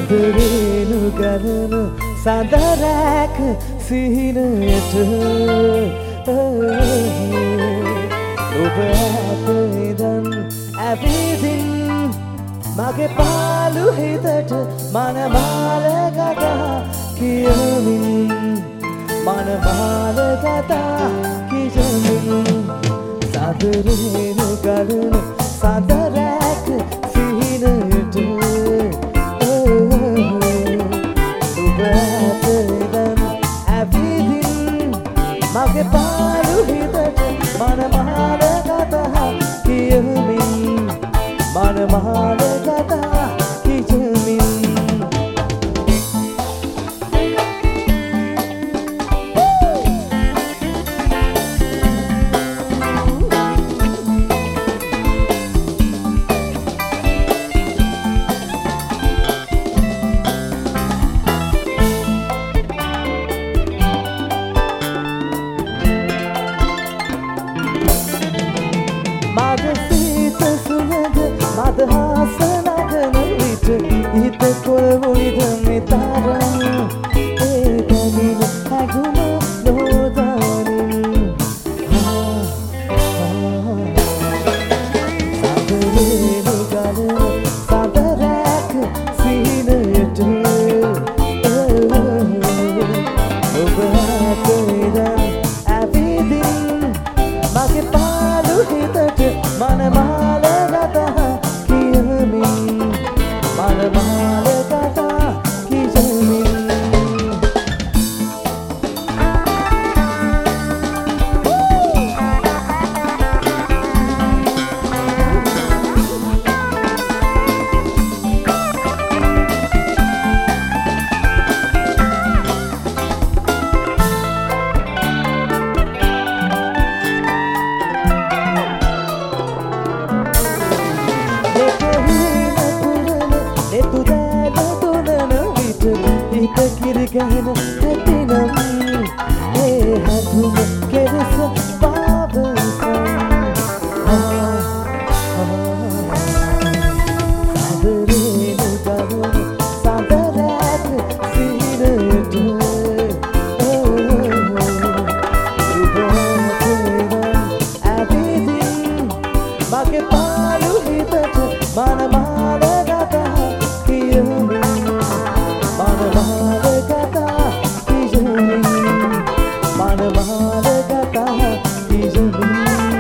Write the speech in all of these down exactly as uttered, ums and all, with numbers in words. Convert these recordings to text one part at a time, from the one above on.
සඳරේනු ගලන සඳරැක සිහිනයට ඔබ ඇත ඉදන් ඇවිදින් මගේ පාළු හිතට මනමාල කතා කියමින් මනමාල කතා කියමින් සඳරේනු ගලන සඳරැක සිහිනයට මගේ පාළු හිතට මනමාල කතා කියමින් මනමාල කතා කියමින් මදහස නගන විට හිත කොල්වුනිද මෙතරම් ඒ දැනින හැගුම නොදනින් සඳරේනු ගලන සඳරැක සිහිනයට ඔබ ඇත ඉදන් ඇවිදින් මගේ පාළු හිතට මනමාල කතා මනමාල කතා කියමින් හිත කිරිගැහෙන හැටිනම් ඒ හැඟුම කෙරෙස පාවසන් සඳරේනු ගලන සඳරැක සිහිනයට ඔබ ඇවිදින් මගේ පාළු හිතට මනමාල කතා කියමින් මනමාල කතා කියමින් මනමාල කතා කියමින්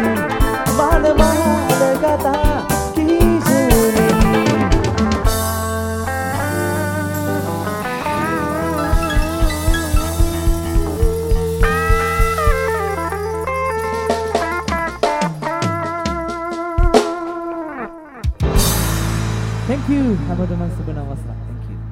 මනමාල කතා කියමින් Thank you. හැමෝටම සුබ නවස්ථා.